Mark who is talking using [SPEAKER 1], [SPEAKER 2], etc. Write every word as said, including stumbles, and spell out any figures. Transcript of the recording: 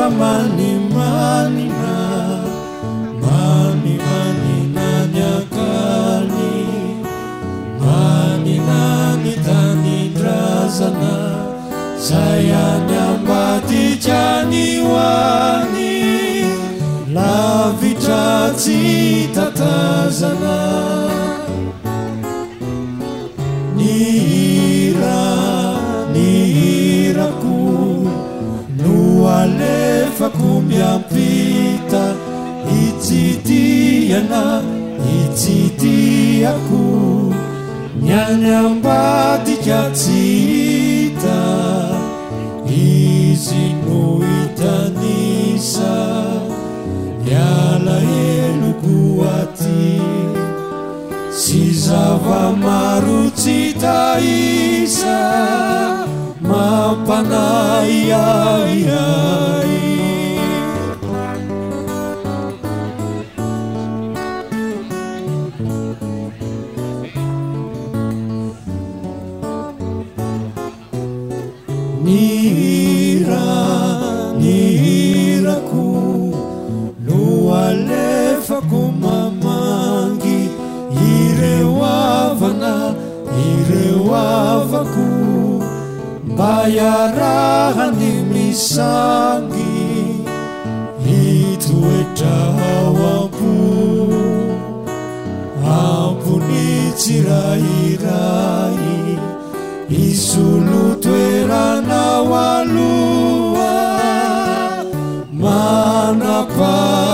[SPEAKER 1] rehefa manimanina manimanina ny akany manina ny tanindrazana zay any ambadikany hoany lavitra tsy tatazana ny hira ny hirako no alefako miampita itsidiana itsidiako ny any ambadika tsy hita izy no hitanisa miala heloko aty sy zava-maro tsy taisa mampanay ai ai ny hira ny hirako no alefako mamangy ireo avana ireo avako mba iarahany misangy hitoetra ao ampo ampony tsirairay isolo toerana aloha manapa